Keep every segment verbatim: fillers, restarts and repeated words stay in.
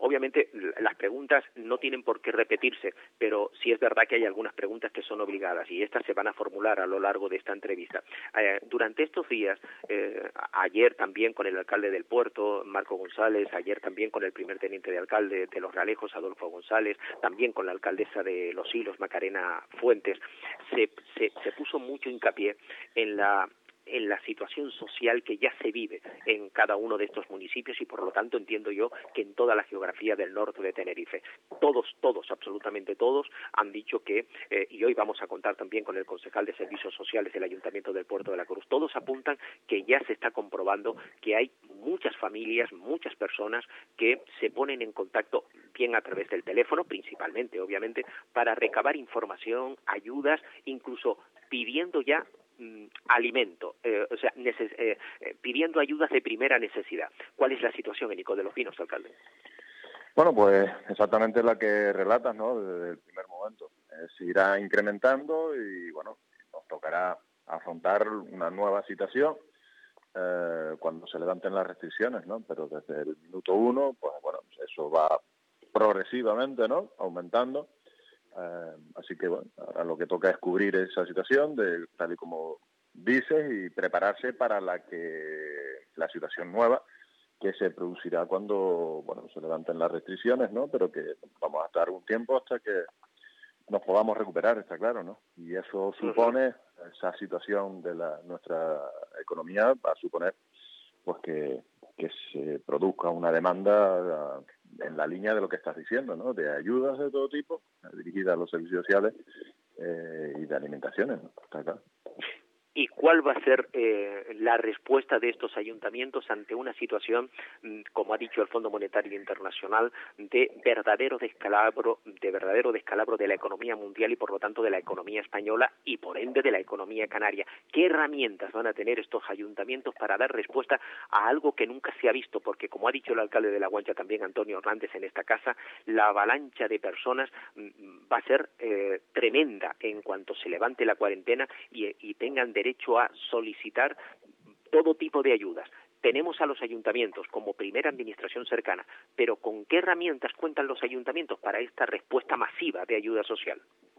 obviamente las preguntas no tienen por qué repetirse, pero sí es verdad que hay algunas preguntas que son obligadas y estas se van a formular a lo largo de esta entrevista. Eh, durante estos días, eh, ayer también con el alcalde del Puerto, Marco González, ayer también con el primer teniente de alcalde de Los Realejos, Adolfo González, también con la alcaldesa de Los Hilos, Macarena Fuentes, se, se, se puso mucho hincapié en la en la situación social que ya se vive en cada uno de estos municipios y por lo tanto entiendo yo que en toda la geografía del norte de Tenerife. Todos, todos, absolutamente todos han dicho que, eh, y hoy vamos a contar también con el concejal de Servicios Sociales del Ayuntamiento del Puerto de la Cruz, todos apuntan que ya se está comprobando que hay muchas familias, muchas personas que se ponen en contacto bien a través del teléfono, principalmente, obviamente, para recabar información, ayudas, incluso pidiendo ya Mm, alimento, eh, o sea, neces eh, eh, pidiendo ayudas de primera necesidad. ¿Cuál es la situación en Ico de los Pinos, alcalde? Bueno, pues exactamente la que relatas, ¿no? Desde el primer momento. Eh, se irá incrementando y, bueno, nos tocará afrontar una nueva situación eh, cuando se levanten las restricciones, ¿no? Pero desde el minuto uno, pues bueno, eso va progresivamente, ¿no? Aumentando. Uh, así que bueno, ahora lo que toca es cubrir esa situación de tal y como dices y prepararse para la que la situación nueva que se producirá cuando bueno se levanten las restricciones, ¿no? Pero que vamos a estar un tiempo hasta que nos podamos recuperar, está claro, ¿no? Y eso supone, esa situación de la nuestra economía va a suponer pues que, que se produzca una demanda uh, en la línea de lo que estás diciendo, ¿no? De ayudas de todo tipo, dirigidas a los servicios sociales eh, y de alimentaciones, ¿no? Está claro. ¿Y cuál va a ser eh, la respuesta de estos ayuntamientos ante una situación, como ha dicho el Fondo Monetario Internacional, de verdadero descalabro, de verdadero descalabro de la economía mundial y por lo tanto de la economía española y por ende de la economía canaria? ¿Qué herramientas van a tener estos ayuntamientos para dar respuesta a algo que nunca se ha visto? Porque como ha dicho el alcalde de La Guancha también, Antonio Hernández, en esta casa, la avalancha de personas va a ser eh, tremenda en cuanto se levante la cuarentena y, y tengan derecho derecho a solicitar todo tipo de ayudas. Tenemos a los ayuntamientos como primera administración cercana, pero ¿con qué herramientas cuentan los ayuntamientos para esta respuesta masiva de ayuda social?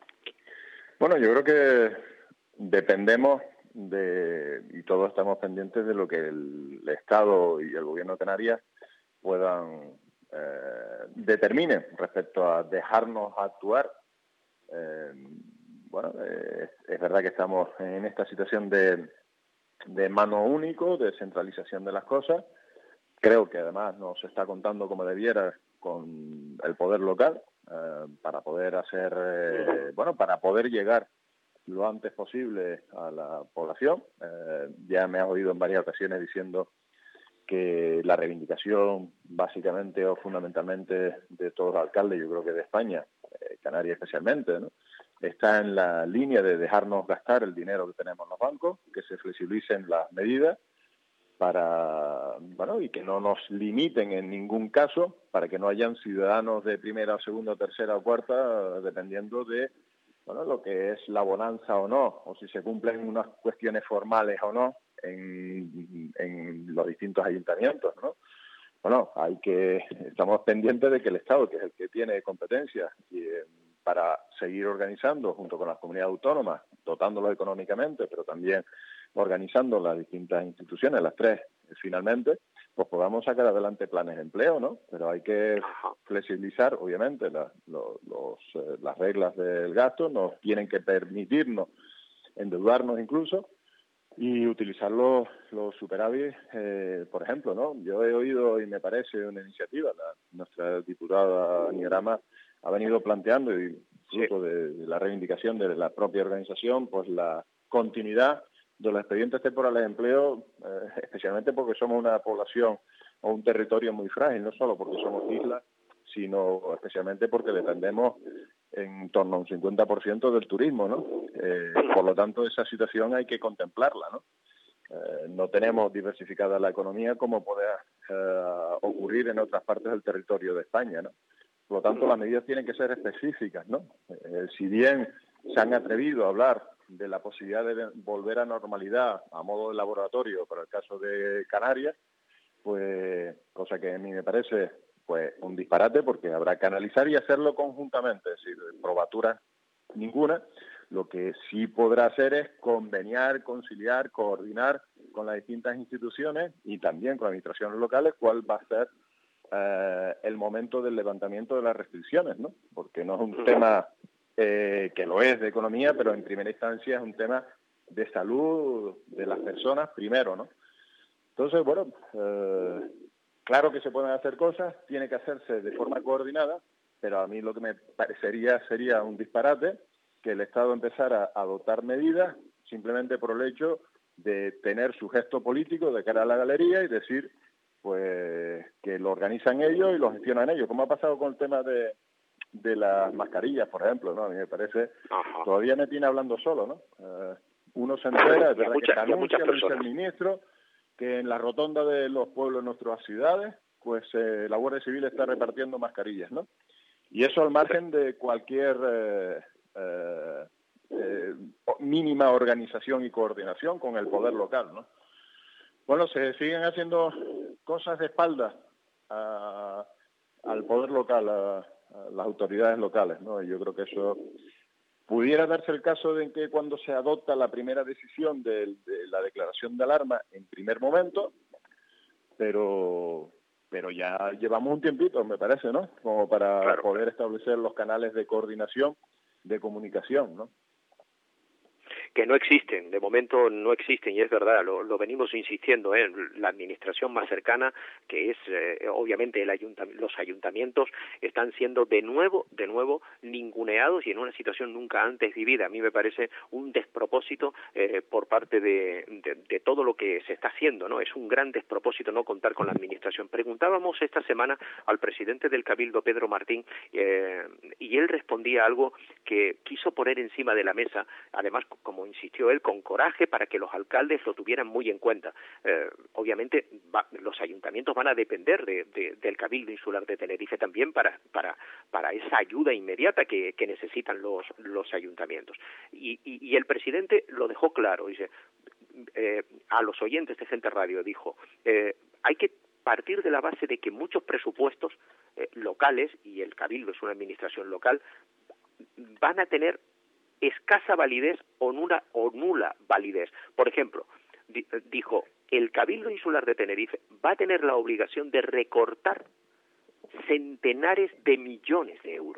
Bueno, yo creo que dependemos de, y todos estamos pendientes de lo que el, el Estado y el Gobierno de Canarias puedan eh, determinen respecto a dejarnos actuar. Eh, Bueno, eh, es verdad que estamos en esta situación de, de mano único, de centralización de las cosas. Creo que además no se está contando como debiera con el poder local eh, para poder hacer, eh, bueno, para poder llegar lo antes posible a la población. Eh, ya me has oído en varias ocasiones diciendo que la reivindicación básicamente o fundamentalmente de todos los alcaldes, yo creo que de España, eh, Canarias especialmente, ¿no?, está en la línea de dejarnos gastar el dinero que tenemos en los bancos, que se flexibilicen las medidas para, bueno, y que no nos limiten en ningún caso, para que no hayan ciudadanos de primera, segunda, tercera o cuarta, dependiendo de, bueno, lo que es la bonanza o no, o si se cumplen unas cuestiones formales o no en, en los distintos ayuntamientos, ¿no? Bueno, hay que, estamos pendientes de que el Estado, que es el que tiene competencias y, eh, para seguir organizando junto con las comunidades autónomas, dotándolos económicamente, pero también organizando las distintas instituciones, las tres, finalmente, pues podamos sacar adelante planes de empleo, ¿no? Pero hay que flexibilizar, obviamente, la, los, los, eh, las reglas del gasto, nos tienen que permitirnos endeudarnos incluso y utilizar los, los superávit, eh, por ejemplo, ¿no? Yo he oído, y me parece una iniciativa, la, nuestra diputada Niarama ha venido planteando, y fruto sí. de, de la reivindicación de la propia organización, pues la continuidad de los expedientes temporales de empleo, eh, especialmente porque somos una población o un territorio muy frágil, no solo porque somos islas, sino especialmente porque dependemos en torno a un cincuenta por ciento del turismo, ¿no? Eh, por lo tanto, esa situación hay que contemplarla, ¿no? Eh, no tenemos diversificada la economía como puede eh, ocurrir en otras partes del territorio de España, ¿no? Por lo tanto, las medidas tienen que ser específicas, ¿no? Eh, si bien se han atrevido a hablar de la posibilidad de volver a normalidad a modo de laboratorio para el caso de Canarias, pues, cosa que a mí me parece pues un disparate, porque habrá que analizar y hacerlo conjuntamente, es decir, probaturas ninguna. Lo que sí podrá hacer es conveniar, conciliar, coordinar con las distintas instituciones y también con administraciones locales cuál va a ser eh, el momento del levantamiento de las restricciones, ¿no? Porque no es un tema eh, que lo es de economía, pero en primera instancia es un tema de salud de las personas primero, ¿no? Entonces, bueno, eh, claro que se pueden hacer cosas, tiene que hacerse de forma coordinada, pero a mí lo que me parecería sería un disparate que el Estado empezara a adoptar medidas simplemente por el hecho de tener su gesto político de cara a la galería y decir pues que lo organizan ellos y lo gestionan ellos, como ha pasado con el tema de, de las mascarillas, por ejemplo, ¿no? A mí me parece, Ajá. todavía me tiene hablando solo, ¿no? Uh, uno se entera, es verdad mucha, que se anuncia, lo dice el ministro, que en la rotonda de los pueblos de nuestras ciudades, pues eh, la Guardia Civil está repartiendo mascarillas, ¿no? Y eso al margen de cualquier eh, eh, eh, mínima organización y coordinación con el poder local, ¿no? Bueno, se siguen haciendo cosas de espalda a, al poder local, a, a las autoridades locales, ¿no? Y yo creo que eso pudiera darse el caso de que cuando se adopta la primera decisión de, de la declaración de alarma en primer momento, pero pero ya llevamos un tiempito, me parece, ¿no? Como para claro. poder establecer los canales de coordinación, de comunicación, ¿no? Que no existen, de momento no existen, y es verdad, lo, lo venimos insistiendo, ¿eh? La administración más cercana, que es eh, obviamente el ayuntamiento, los ayuntamientos, están siendo de nuevo, de nuevo ninguneados y en una situación nunca antes vivida. A mí me parece un despropósito eh, por parte de, de, de todo lo que se está haciendo, ¿no? Es un gran despropósito no contar con la administración. Preguntábamos esta semana al presidente del Cabildo, Pedro Martín, eh, y él respondía algo que quiso poner encima de la mesa, además como insistió él, con coraje para que los alcaldes lo tuvieran muy en cuenta. Eh, obviamente va, los ayuntamientos van a depender de, de, del Cabildo Insular de Tenerife también para, para, para esa ayuda inmediata que, que necesitan los, los ayuntamientos. Y, y, y el presidente lo dejó claro, dice, eh, a los oyentes de Gente Radio, dijo, eh, hay que partir de la base de que muchos presupuestos eh, locales, y el Cabildo es una administración local, van a tener escasa validez o nula, o nula validez. Por ejemplo, di, dijo, el Cabildo Insular de Tenerife va a tener la obligación de recortar centenares de millones de euros.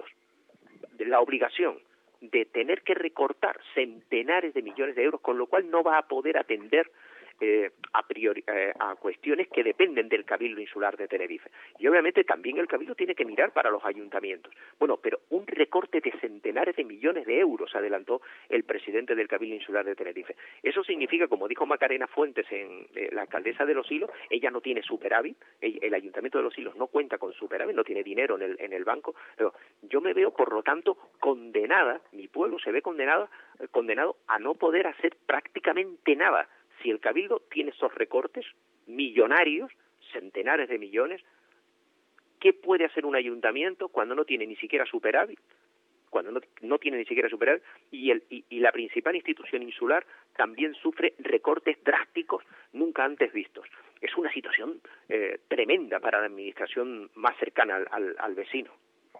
De la obligación de tener que recortar centenares de millones de euros, con lo cual no va a poder atender Eh, a, priori, eh, a cuestiones que dependen del Cabildo Insular de Tenerife. Y obviamente también el Cabildo tiene que mirar para los ayuntamientos. Bueno, pero un recorte de centenares de millones de euros, adelantó el presidente del Cabildo Insular de Tenerife. Eso significa, como dijo Macarena Fuentes, en eh, la alcaldesa de Los Silos, ella no tiene superávit, el, el Ayuntamiento de Los Silos no cuenta con superávit, no tiene dinero en el, en el banco. Pero yo me veo, por lo tanto, condenada, mi pueblo se ve condenado, eh, condenado a no poder hacer prácticamente nada. Si el Cabildo tiene esos recortes millonarios, centenares de millones, ¿qué puede hacer un ayuntamiento cuando no tiene ni siquiera superávit? Cuando no, no tiene ni siquiera superávit y, el, y, y la principal institución insular también sufre recortes drásticos nunca antes vistos. Es una situación eh, tremenda para la administración más cercana al, al, al vecino.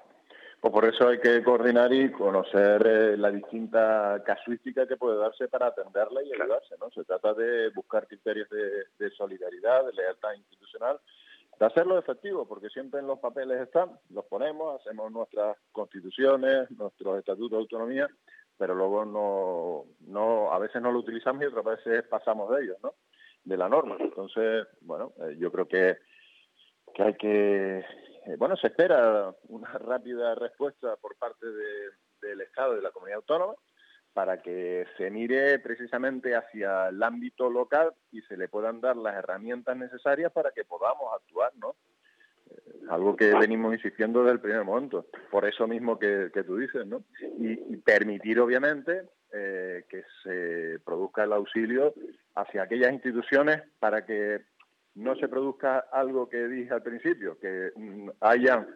Pues por eso hay que coordinar y conocer eh, la distinta casuística que puede darse para atenderla y ayudarse, ¿no? Se trata de buscar criterios de, de solidaridad, de lealtad institucional, de hacerlo efectivo, porque siempre en los papeles están, los ponemos, hacemos nuestras constituciones, nuestros estatutos de autonomía, pero luego no, no, a veces no lo utilizamos y otras veces pasamos de ellos, ¿no? De la norma. Entonces, bueno, eh, yo creo que, que hay que... Bueno, se espera una rápida respuesta por parte de, del Estado y de la comunidad autónoma para que se mire precisamente hacia el ámbito local y se le puedan dar las herramientas necesarias para que podamos actuar, ¿no? Eh, algo que venimos insistiendo desde el primer momento, por eso mismo que, que tú dices, ¿no? Y, y permitir, obviamente, eh, que se produzca el auxilio hacia aquellas instituciones para que no se produzca algo que dije al principio, que mm, hayan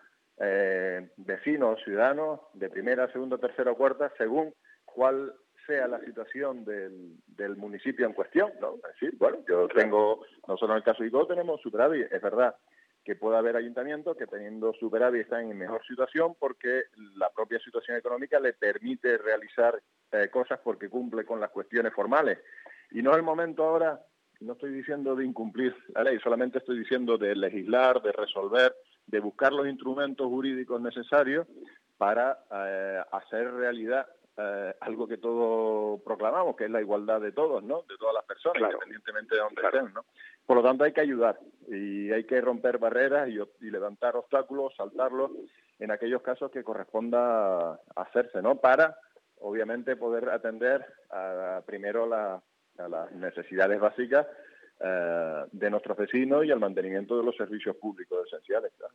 eh, vecinos, ciudadanos de primera, segunda, tercera o cuarta, según cuál sea la situación del, del municipio en cuestión, ¿no? Es decir, bueno, yo tengo, nosotros en el caso de Icó tenemos superávit, es verdad que pueda haber ayuntamientos que teniendo superávit están en mejor situación porque la propia situación económica le permite realizar eh, cosas porque cumple con las cuestiones formales. Y no es el momento ahora, no estoy diciendo de incumplir la ley, solamente estoy diciendo de legislar, de resolver, de buscar los instrumentos jurídicos necesarios para eh, hacer realidad eh, algo que todos proclamamos, que es la igualdad de todos, ¿no? De todas las personas, claro, independientemente de donde claro. estén, ¿no? Por lo tanto, hay que ayudar y hay que romper barreras y, y levantar obstáculos, saltarlos en aquellos casos que corresponda hacerse, ¿no? Para, obviamente, poder atender a, a primero la, a las necesidades básicas eh, de nuestros vecinos y al mantenimiento de los servicios públicos esenciales, ¿no?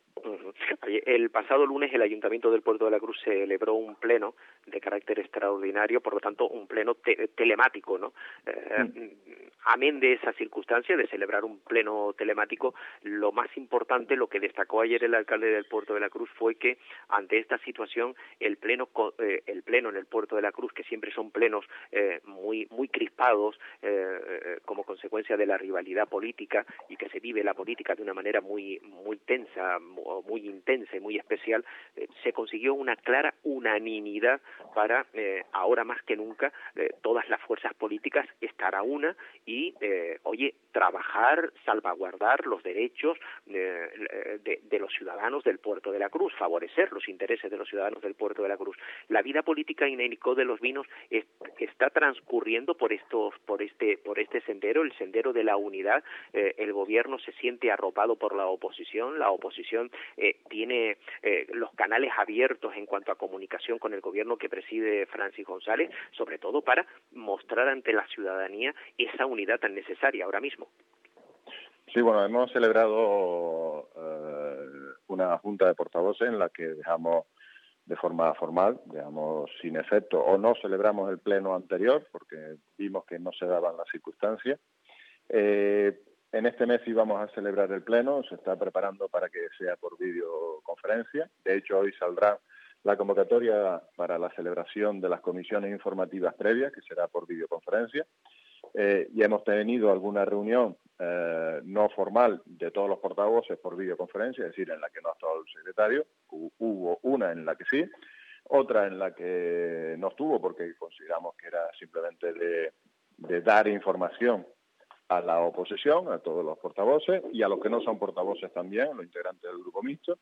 El pasado lunes el Ayuntamiento del Puerto de la Cruz celebró un pleno de carácter extraordinario, por lo tanto un pleno te telemático, ¿no? Eh, mm. Amén de esa circunstancia de celebrar un pleno telemático, lo más importante, lo que destacó ayer el alcalde del Puerto de la Cruz fue que ante esta situación el pleno eh, el pleno en el Puerto de la Cruz, que siempre son plenos eh, muy muy crispados eh, como consecuencia de la rivalidad política y que se vive la política de una manera muy muy tensa, muy intensa y muy especial, eh, se consiguió una clara unanimidad para, eh, ahora más que nunca, eh, todas las fuerzas políticas estar a una y, eh, oye, trabajar, salvaguardar los derechos eh, de, de los ciudadanos del Puerto de la Cruz, favorecer los intereses de los ciudadanos del Puerto de la Cruz. La vida política en el Icod de los Vinos es, está transcurriendo por estos, por este, por este sendero, el sendero de la unidad. Eh, el gobierno se siente arropado por la oposición, la oposición eh, tiene eh, los canales abiertos en cuanto a comunicación con el gobierno que preside Francis González, sobre todo para mostrar ante la ciudadanía esa unidad tan necesaria ahora mismo. Sí, bueno, hemos celebrado eh, una junta de portavoces en la que dejamos de forma formal, digamos, sin efecto, o no celebramos el pleno anterior porque vimos que no se daban las circunstancias. Eh, en este mes íbamos a celebrar el pleno, se está preparando para que sea por videoconferencia. De hecho, hoy saldrá la convocatoria para la celebración de las comisiones informativas previas, que será por videoconferencia. Eh, y hemos tenido alguna reunión eh, no formal de todos los portavoces por videoconferencia, es decir, en la que no ha estado el secretario. Hubo una en la que sí, otra en la que no estuvo porque consideramos que era simplemente de, de dar información a la oposición, a todos los portavoces y a los que no son portavoces también, los integrantes del grupo mixto.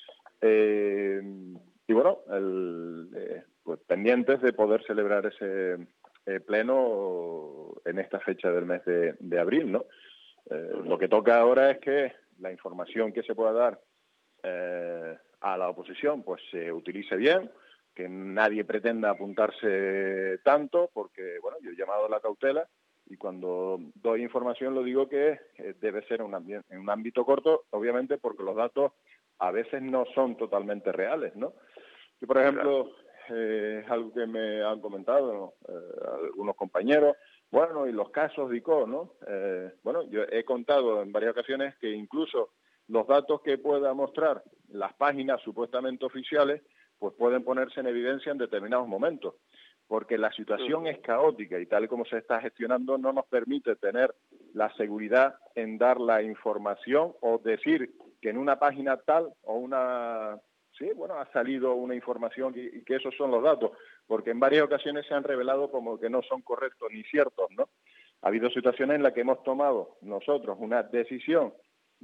Eh, y bueno, el, eh, pues pendientes de poder celebrar ese eh, pleno en esta fecha del mes de, de abril, ¿no? Eh, lo que toca ahora es que la información que se pueda dar eh, a la oposición pues se utilice bien, que nadie pretenda apuntarse tanto, porque bueno, yo he llamado a la cautela y cuando doy información lo digo que eh, debe ser un ambi- en un ámbito corto, obviamente porque los datos a veces no son totalmente reales, ¿no? Yo, por ejemplo, eh, es algo que me han comentado, ¿no? eh, algunos compañeros, bueno, y los casos de I C O, ¿no? Eh, bueno, yo he contado en varias ocasiones que incluso los datos que pueda mostrar las páginas supuestamente oficiales, pues pueden ponerse en evidencia en determinados momentos, porque la situación es caótica y tal y como se está gestionando no nos permite tener la seguridad en dar la información o decir que en una página tal o una... Sí, bueno, ha salido una información y, y que esos son los datos, porque en varias ocasiones se han revelado como que no son correctos ni ciertos, ¿no? Ha habido situaciones en las que hemos tomado nosotros una decisión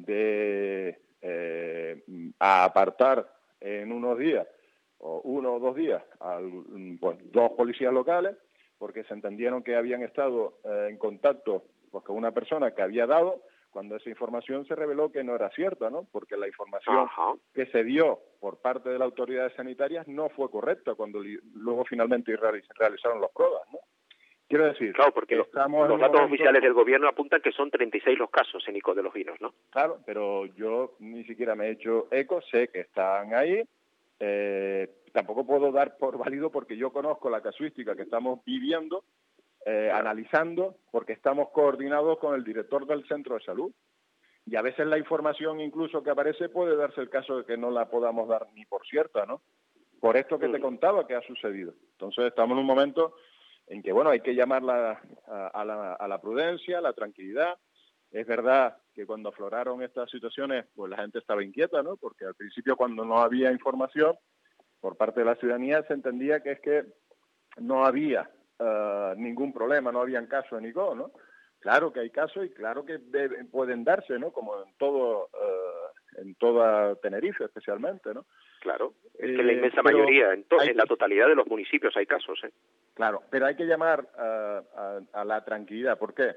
de eh, apartar en unos días, o uno o dos días, a pues, dos policías locales, porque se entendieron que habían estado eh, en contacto pues, con una persona que había dado, cuando esa información se reveló que no era cierta, ¿no? Porque la información Ajá. que se dio por parte de las autoridades sanitarias no fue correcta cuando li- luego finalmente realizaron las pruebas, ¿no? Quiero decir, claro, porque los, los datos momento... oficiales del gobierno apuntan que son treinta y seis los casos en I C O de los Vinos, ¿no? Claro, pero yo ni siquiera me he hecho eco, sé que están ahí, eh, tampoco puedo dar por válido porque yo conozco la casuística que estamos viviendo, Eh, claro. analizando, porque estamos coordinados con el director del centro de salud. Y a veces la información incluso que aparece puede darse el caso de que no la podamos dar ni por cierta, ¿no? Por esto que te contaba que ha sucedido. Entonces estamos en un momento en que, bueno, hay que llamar la, a, a, la, a la prudencia, a la tranquilidad, Es verdad que cuando afloraron estas situaciones, pues la gente estaba inquieta, ¿no? Porque al principio, cuando no había información por parte de la ciudadanía, se entendía que es que no había uh, ningún problema, no habían casos en I C O, ¿no? Claro que hay casos y claro que deben, pueden darse, ¿no? Como en todo, uh, en toda Tenerife especialmente, ¿no? Claro, es eh, que en la inmensa mayoría, en, to- hay, en la totalidad de los municipios hay casos, ¿eh? Claro, pero hay que llamar a, a, a la tranquilidad. ¿Por qué?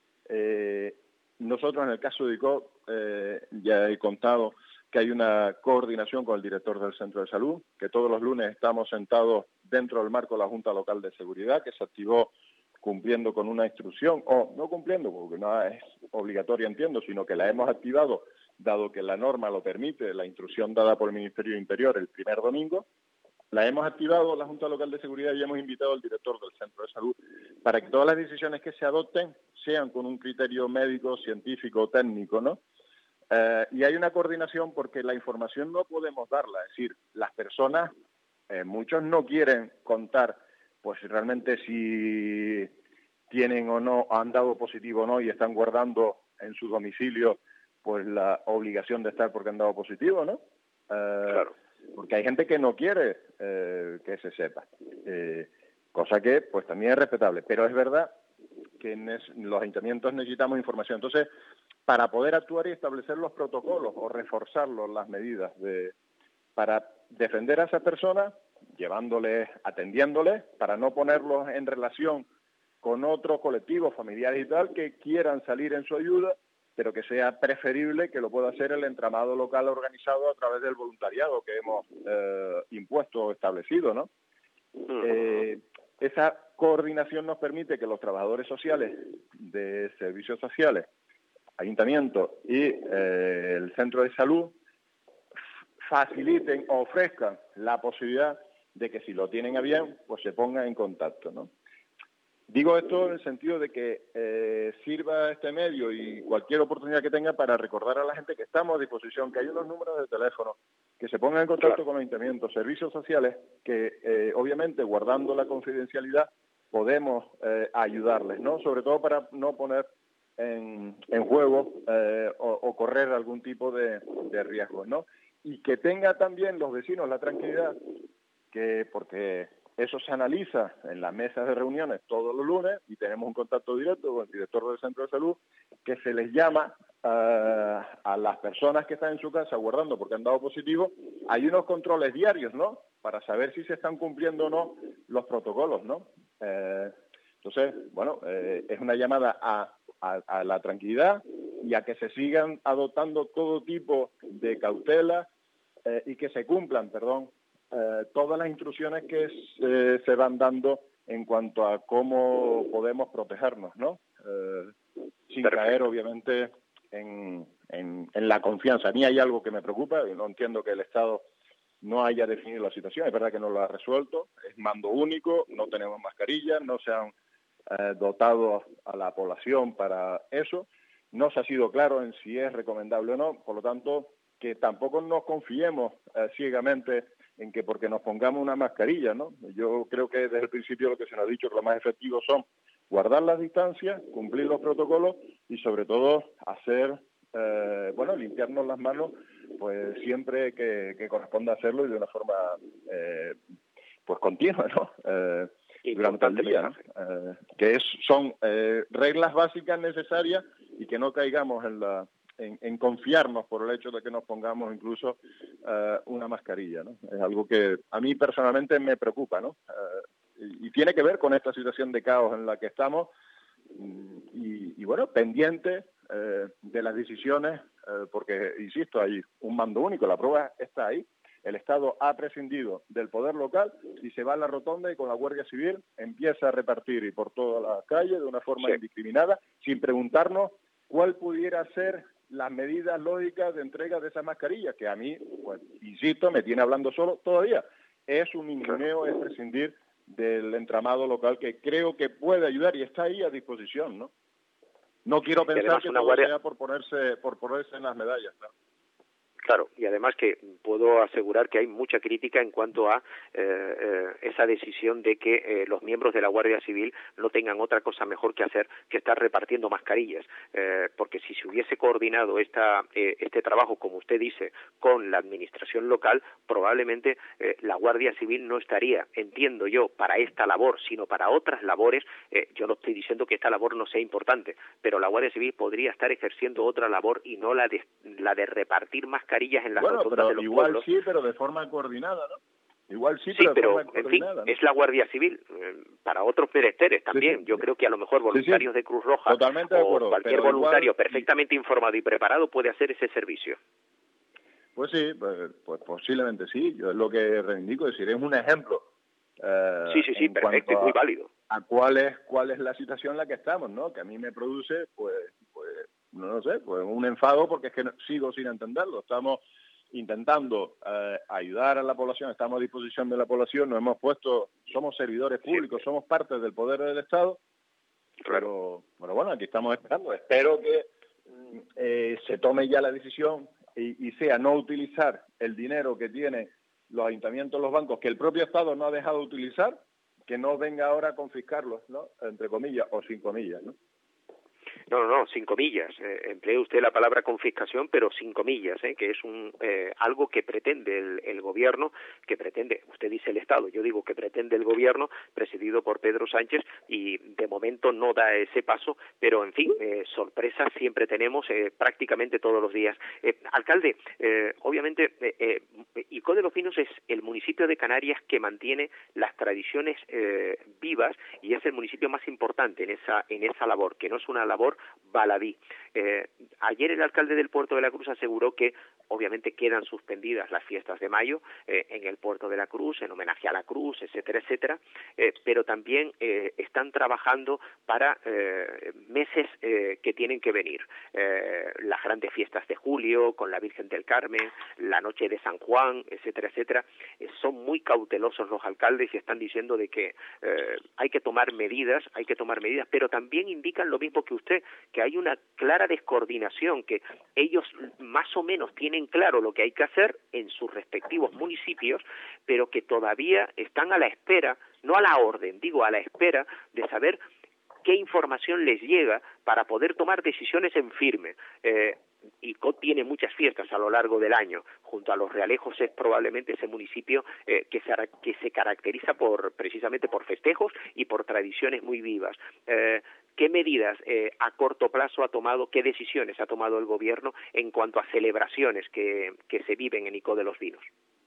Eh, nosotros en el caso de I C O eh, ya he contado que hay una coordinación con el director del centro de salud, que todos los lunes estamos sentados dentro del marco de la Junta Local de Seguridad, que se activó cumpliendo con una instrucción, o no cumpliendo, porque no es obligatoria, entiendo, sino que la hemos activado, dado que la norma lo permite, la instrucción dada por el Ministerio de Interior el primer domingo. La hemos activado la Junta Local de Seguridad y hemos invitado al director del Centro de Salud para que todas las decisiones que se adopten sean con un criterio médico, científico, técnico, ¿no? Eh, y hay una coordinación porque la información no podemos darla. Es decir, las personas, eh, muchos no quieren contar, pues realmente si tienen o no, han dado positivo o no y están guardando en su domicilio, pues la obligación de estar porque han dado positivo, ¿no? Eh, claro. Porque hay gente que no quiere eh, que se sepa, eh, cosa que pues también es respetable, pero es verdad que en es, los ayuntamientos necesitamos información. Entonces, para poder actuar y establecer los protocolos o reforzarlos, las medidas de, para defender a esas personas, llevándoles, atendiéndoles, para no ponerlos en relación con otros colectivos familiares y tal que quieran salir en su ayuda, pero que sea preferible que lo pueda hacer el entramado local organizado a través del voluntariado que hemos eh, impuesto o establecido, ¿no? Eh, esa coordinación nos permite que los trabajadores sociales de servicios sociales, ayuntamientos y eh, el centro de salud faciliten o ofrezcan la posibilidad de que si lo tienen a bien, pues se pongan en contacto, ¿no? Digo esto en el sentido de que eh, sirva este medio y cualquier oportunidad que tenga para recordar a la gente que estamos a disposición, que hay unos números de teléfono, que se pongan en contacto claro. con los ayuntamientos, servicios sociales, que eh, obviamente guardando la confidencialidad podemos eh, ayudarles, ¿no? Sobre todo para no poner en, en juego eh, o, o correr algún tipo de, de riesgos, ¿no? Y que tenga también los vecinos la tranquilidad que, porque eso se analiza en las mesas de reuniones todos los lunes y tenemos un contacto directo con el director del centro de salud, que se les llama uh, a las personas que están en su casa guardando porque han dado positivo. Hay unos controles diarios, ¿no?, para saber si se están cumpliendo o no los protocolos, ¿no? Eh, entonces, bueno, eh, es una llamada a, a, a la tranquilidad y a que se sigan adoptando todo tipo de cautelas eh, y que se cumplan, perdón, Eh, todas las instrucciones que eh, se van dando en cuanto a cómo podemos protegernos, ¿no? Eh, sin Perfecto. caer, obviamente, en, en, en la confianza. A mí hay algo que me preocupa, y no entiendo que el Estado no haya definido la situación, es verdad que no lo ha resuelto, es mando único, no tenemos mascarillas, no se han eh, dotado a la población para eso, no se ha sido claro en si es recomendable o no, por lo tanto, que tampoco nos confiemos eh, ciegamente en que porque nos pongamos una mascarilla, ¿no? Yo creo que desde el principio lo que se nos ha dicho que lo más efectivo son guardar las distancias, cumplir los protocolos y sobre todo hacer, eh, bueno, limpiarnos las manos, pues siempre que, que corresponda hacerlo y de una forma, eh, pues continua, ¿no? Eh, durante el día, ¿no? Eh, que es, son eh, reglas básicas necesarias y que no caigamos en la En, en confiarnos por el hecho de que nos pongamos incluso uh, una mascarilla, ¿no? Es algo que a mí personalmente me preocupa, ¿no? Uh, y, y tiene que ver con esta situación de caos en la que estamos y, y bueno, pendiente uh, de las decisiones, uh, porque, insisto, hay un mando único, la prueba está ahí. El Estado ha prescindido del poder local y se va a la rotonda y con la Guardia Civil empieza a repartir y por toda la calle de una forma sí. indiscriminada, sin preguntarnos cuál pudiera ser las medidas lógicas de entrega de esas mascarillas, que a mí, pues, insisto, me tiene hablando solo todavía. Es un ninguneo, es prescindir del entramado local que creo que puede ayudar y está ahí a disposición, ¿no? No quiero pensar que todo guardia... sea por ponerse, por ponerse en las medallas, ¿no? Claro, y además que puedo asegurar que hay mucha crítica en cuanto a eh, eh, esa decisión de que eh, los miembros de la Guardia Civil no tengan otra cosa mejor que hacer que estar repartiendo mascarillas, eh, porque si se hubiese coordinado esta, eh, este trabajo, como usted dice, con la administración local, probablemente eh, la Guardia Civil no estaría, entiendo yo, para esta labor, sino para otras labores. Eh, yo no estoy diciendo que esta labor no sea importante, pero la Guardia Civil podría estar ejerciendo otra labor y no la de, la de repartir mascarillas en las bueno, rotondas de los igual pueblos. sí, pero de forma coordinada, ¿no? Igual sí, Sí, pero de pero, forma en fin, coordinada, ¿no? es la Guardia Civil, eh, para otros menesteres también. Sí, sí. Yo creo que a lo mejor voluntarios sí, sí. de Cruz Roja Totalmente de o acuerdo, cualquier pero voluntario igual, perfectamente informado y preparado puede hacer ese servicio. Pues sí, pues, pues posiblemente sí. Yo es lo que reivindico, es decir, es un ejemplo eh, Sí, sí, sí, en perfecto y cuanto muy a, válido. a cuál es cuál es la situación en la que estamos, ¿no? Que a mí me produce, pues, pues no lo sé, pues un enfado porque es que no, sigo sin entenderlo. Estamos intentando eh, ayudar a la población, estamos a disposición de la población, nos hemos puesto, somos servidores públicos, Siempre. somos parte del poder del Estado, Claro. pero, pero bueno, aquí estamos esperando. Espero que eh, se tome ya la decisión y, y sea no utilizar el dinero que tienen los ayuntamientos, los bancos, que el propio Estado no ha dejado de utilizar, que no venga ahora a confiscarlos, ¿no? Entre comillas o sin comillas, ¿no? No, no, no, sin comillas. Eh, emplee usted la palabra confiscación, pero sin comillas, ¿eh? Que es un eh, algo que pretende el, el gobierno, que pretende, usted dice el Estado, yo digo que pretende el gobierno, presidido por Pedro Sánchez, y de momento no da ese paso, pero en fin, eh, sorpresas siempre tenemos eh, prácticamente todos los días. Eh, alcalde, eh, obviamente, eh, eh, Icó de los Pinos es el municipio de Canarias que mantiene las tradiciones eh, vivas y es el municipio más importante en esa, en esa labor, que no es una labor baladí. Eh, ayer el alcalde del Puerto de la Cruz aseguró que obviamente quedan suspendidas las fiestas de mayo eh, en el Puerto de la Cruz, en homenaje a la Cruz, etcétera, etcétera, eh, pero también eh, están trabajando para eh, meses eh, que tienen que venir. Eh, las grandes fiestas de julio, con la Virgen del Carmen, la noche de San Juan, etcétera, etcétera. Eh, son muy cautelosos los alcaldes y están diciendo de que eh, hay que tomar medidas, hay que tomar medidas, pero también indican lo mismo que usted, que hay una clara descoordinación, que ellos más o menos tienen claro lo que hay que hacer en sus respectivos municipios, pero que todavía están a la espera, no a la orden, digo a la espera de saber qué información les llega para poder tomar decisiones en firme. Eh, Icó tiene muchas fiestas a lo largo del año. Junto a Los Realejos es probablemente ese municipio eh, que, se, que se caracteriza por precisamente por festejos y por tradiciones muy vivas. Eh, ¿Qué medidas eh, a corto plazo ha tomado, qué decisiones ha tomado el gobierno en cuanto a celebraciones que, que se viven en Icó de los Vinos?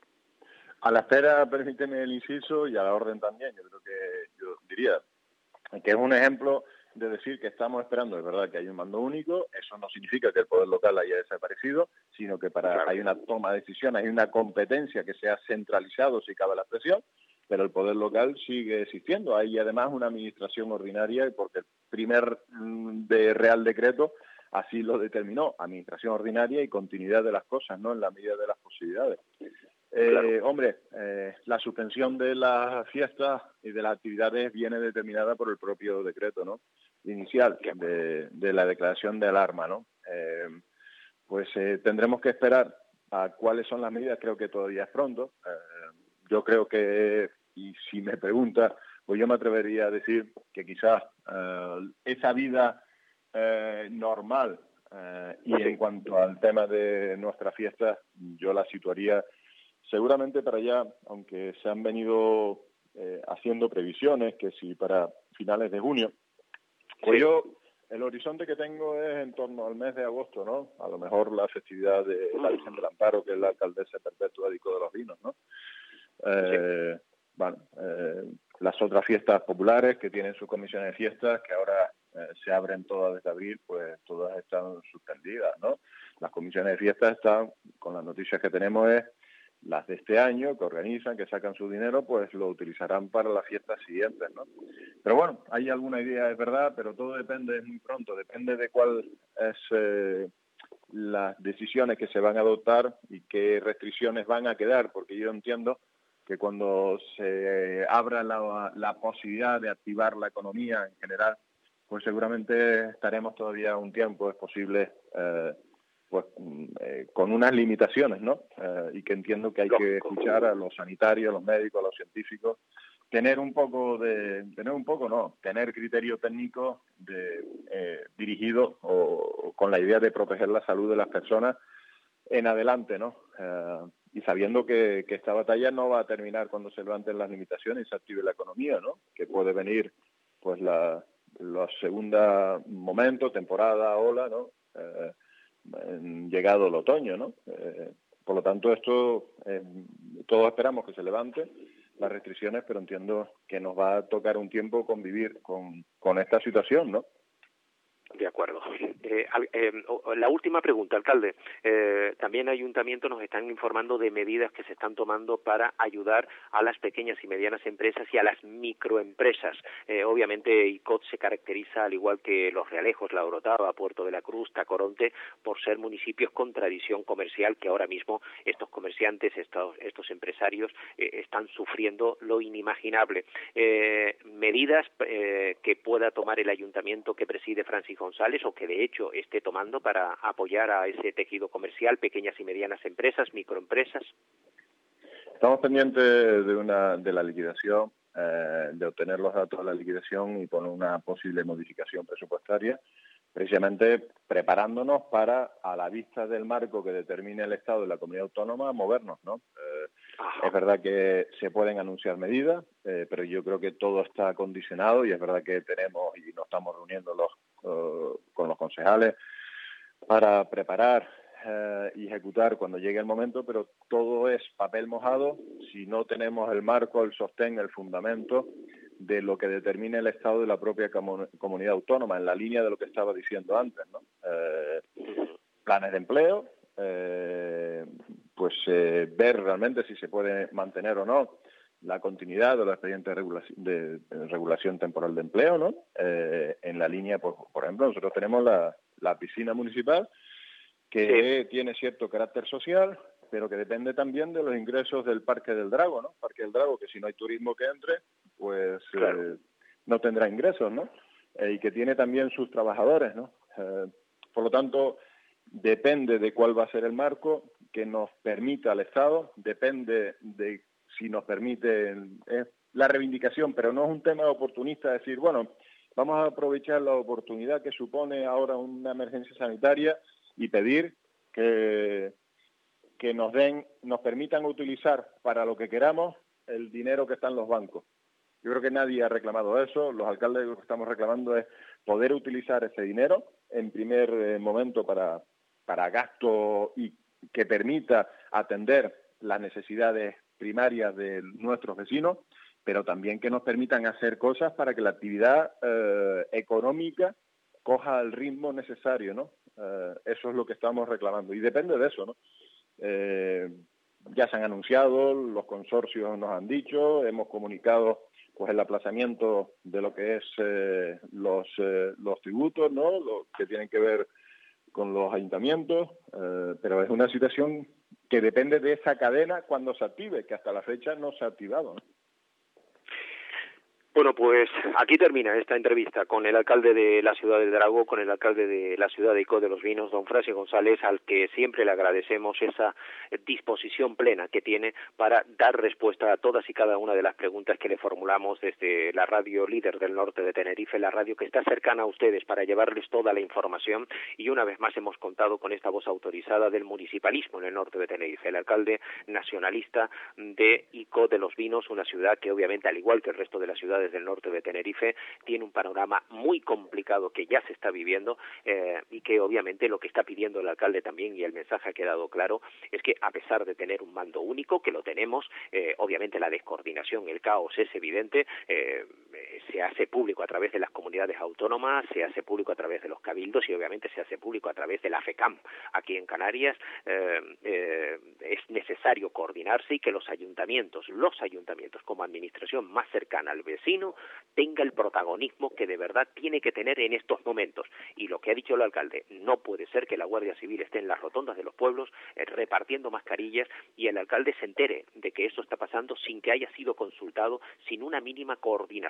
A la espera, permíteme el inciso, y a la orden también, yo creo que yo diría que es un ejemplo de decir que estamos esperando, es verdad que hay un mando único, eso no significa que el poder local haya desaparecido, sino que para Claro. hay una toma de decisión, hay una competencia que se ha centralizado, si cabe la expresión, pero el poder local sigue existiendo. Hay además una administración ordinaria, porque el primer mm, de Real Decreto así lo determinó, administración ordinaria y continuidad de las cosas, ¿no?, en la medida de las posibilidades. Eh, Claro. Hombre, eh, la suspensión de las fiestas y de las actividades viene determinada por el propio decreto, ¿no?, inicial de, de la declaración de alarma, ¿no? Eh, pues eh, tendremos que esperar a cuáles son las medidas. Creo que todavía es pronto. Eh, yo creo que, y si me pregunta, pues yo me atrevería a decir que quizás eh, esa vida eh, normal eh, y en cuanto al tema de nuestras fiestas, yo la situaría seguramente para allá, aunque se han venido eh, haciendo previsiones, que si para finales de junio, pues sí. Yo, el horizonte que tengo es en torno al mes de agosto, ¿no? A lo mejor la festividad de la Virgen del Amparo, que es la alcaldesa perpetua de Icó de los Vinos, ¿no? Eh, sí. Bueno, eh, las otras fiestas populares que tienen sus comisiones de fiestas, que ahora eh, se abren todas desde abril, pues todas están suspendidas, ¿no? Las comisiones de fiestas están, con las noticias que tenemos es, las de este año, que organizan, que sacan su dinero, pues lo utilizarán para las fiestas siguientes, ¿no? Pero bueno, hay alguna idea, es verdad, pero todo depende, es muy pronto, depende de cuál es eh, las decisiones que se van a adoptar y qué restricciones van a quedar, porque yo entiendo que cuando se abra la, la posibilidad de activar la economía en general, pues seguramente estaremos todavía un tiempo, es posible, eh, pues eh, con unas limitaciones, ¿no? Eh, y que entiendo que hay que escuchar a los sanitarios, a los médicos, a los científicos, tener un poco de, tener un poco, no, tener criterio técnico de, eh, dirigido o, o con la idea de proteger la salud de las personas en adelante, ¿no? Eh, y sabiendo que, que esta batalla no va a terminar cuando se levanten las limitaciones y se active la economía, ¿no? Que puede venir, pues, la, la segunda momento, temporada, ola, ¿no? Eh, llegado el otoño, ¿no? Eh, por lo tanto, esto, eh, todos esperamos que se levante las restricciones, pero entiendo que nos va a tocar un tiempo convivir con, con esta situación, ¿no? De acuerdo. Eh, eh, la última pregunta, alcalde. Eh, también ayuntamientos nos están informando de medidas que se están tomando para ayudar a las pequeñas y medianas empresas y a las microempresas. Eh, obviamente, I C O T se caracteriza, al igual que Los Realejos, La Orotava, Puerto de la Cruz, Tacoronte, por ser municipios con tradición comercial, que ahora mismo estos comerciantes, estos, estos empresarios, eh, están sufriendo lo inimaginable. Eh, medidas eh, que pueda tomar el ayuntamiento que preside Francisco González, o que de hecho esté tomando para apoyar a ese tejido comercial, pequeñas y medianas empresas, microempresas. Estamos pendientes de una de la liquidación, eh, de obtener los datos de la liquidación y poner una posible modificación presupuestaria, precisamente preparándonos para, a la vista del marco que determine el Estado de la comunidad autónoma, movernos, ¿no? Eh, es verdad que se pueden anunciar medidas, eh, pero yo creo que todo está condicionado, y es verdad que tenemos y nos estamos reuniendo los, uh, con los concejales para preparar eh, y ejecutar cuando llegue el momento, pero todo es papel mojado si no tenemos el marco, el sostén, el fundamento de lo que determine el Estado de la propia comun- comunidad autónoma, en la línea de lo que estaba diciendo antes, ¿no? Eh, planes de empleo, eh, pues eh, ver realmente si se puede mantener o no la continuidad de los expedientes de regulación, de, de regulación temporal de empleo, ¿no? Eh, en la línea, por, por ejemplo, nosotros tenemos la, la piscina municipal, que sí tiene cierto carácter social, pero que depende también de los ingresos del Parque del Drago, ¿no? Parque del Drago, que si no hay turismo que entre, pues claro. eh, no tendrá ingresos, ¿no? Eh, y que tiene también sus trabajadores, ¿no? Eh, por lo tanto, depende de cuál va a ser el marco que nos permita al Estado, depende de si nos permite eh, la reivindicación, pero no es un tema oportunista decir, bueno, vamos a aprovechar la oportunidad que supone ahora una emergencia sanitaria y pedir que, que nos den, nos permitan utilizar para lo que queramos el dinero que está en los bancos. Yo creo que nadie ha reclamado eso. Los alcaldes lo que estamos reclamando es poder utilizar ese dinero en primer eh, momento para, para gasto y que permita atender las necesidades primarias de nuestros vecinos, pero también que nos permitan hacer cosas para que la actividad eh, económica coja el ritmo necesario, ¿no? Eh, eso es lo que estamos reclamando y depende de eso, ¿no? Eh, ya se han anunciado, los consorcios nos han dicho, hemos comunicado pues el aplazamiento de lo que es eh, los eh, los tributos, ¿no? Lo que tienen que ver con los ayuntamientos, eh, pero es una situación que depende de esa cadena cuando se active, que hasta la fecha no se ha activado, ¿no? Bueno, pues aquí termina esta entrevista con el alcalde de la ciudad de Drago, con el alcalde de la ciudad de I C O de los Vinos, don Francisco González, al que siempre le agradecemos esa disposición plena que tiene para dar respuesta a todas y cada una de las preguntas que le formulamos desde la radio líder del norte de Tenerife, la radio que está cercana a ustedes para llevarles toda la información. Y una vez más hemos contado con esta voz autorizada del municipalismo en el norte de Tenerife, el alcalde nacionalista de I C O de los Vinos, una ciudad que obviamente, al igual que el resto de las ciudades del norte de Tenerife, tiene un panorama muy complicado que ya se está viviendo eh, y que obviamente lo que está pidiendo el alcalde también, y el mensaje ha quedado claro, es que a pesar de tener un mando único, que lo tenemos, eh, obviamente la descoordinación, el caos es evidente, eh, se hace público a través de las comunidades autónomas, se hace público a través de los cabildos y obviamente se hace público a través de la FECAM aquí en Canarias. eh, eh, es necesario coordinarse y que los ayuntamientos, los ayuntamientos como administración más cercana al vecino, tenga el protagonismo que de verdad tiene que tener en estos momentos. Y lo que ha dicho el alcalde, no puede ser que la Guardia Civil esté en las rotondas de los pueblos eh, repartiendo mascarillas y el alcalde se entere de que eso está pasando sin que haya sido consultado, sin una mínima coordinación.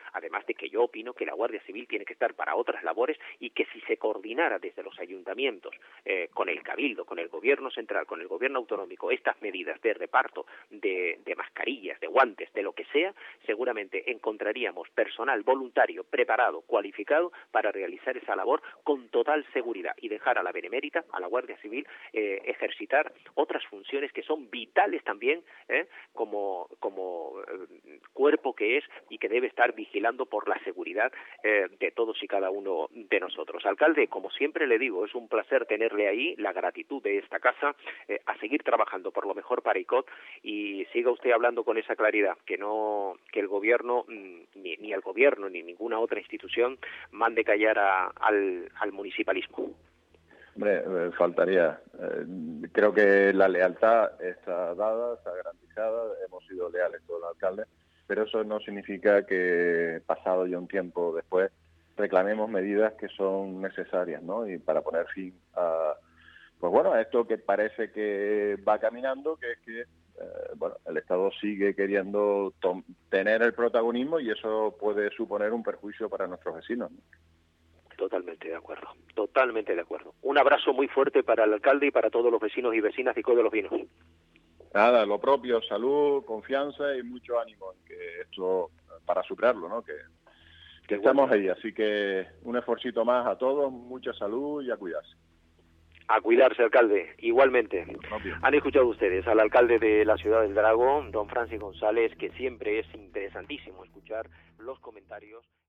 además de que yo opino que la Guardia Civil tiene que estar para otras labores y que si se coordinara desde los ayuntamientos, eh, con el Cabildo, con el Gobierno central, con el Gobierno autonómico, estas medidas de reparto de, de mascarillas, de guantes, de lo que sea, seguramente encontraríamos personal voluntario, preparado, cualificado para realizar esa labor con total seguridad y dejar a la Benemérita, a la Guardia Civil, eh, ejercitar otras funciones que son vitales también, eh, como, como eh, cuerpo que es y que debe estar vigilando por la seguridad eh, de todos y cada uno de nosotros. Alcalde, como siempre le digo, es un placer tenerle ahí, la gratitud de esta casa, eh, a seguir trabajando por lo mejor para I C O T y siga usted hablando con esa claridad, que no que el gobierno, ni, ni el gobierno ni ninguna otra institución mande callar a, al, al municipalismo. Hombre, eh, faltaría. Eh, creo que la lealtad está dada, está garantizada, hemos sido leales todos los alcaldes, pero eso no significa que pasado ya un tiempo después reclamemos medidas que son necesarias, ¿no? Y para poner fin a, pues bueno, a esto que parece que va caminando, que es que eh, bueno, el Estado sigue queriendo tener el protagonismo y eso puede suponer un perjuicio para nuestros vecinos, ¿no? Totalmente de acuerdo, totalmente de acuerdo. Un abrazo muy fuerte para el alcalde y para todos los vecinos y vecinas de I C O T de los Vinos. Nada, lo propio, salud, confianza y mucho ánimo en que esto, para superarlo, ¿no? Que, que estamos ahí, así que un esfuercito más a todos, mucha salud y a cuidarse. A cuidarse, alcalde, igualmente. Han escuchado ustedes al alcalde de la ciudad del Drago, don Francis González, que siempre es interesantísimo escuchar los comentarios.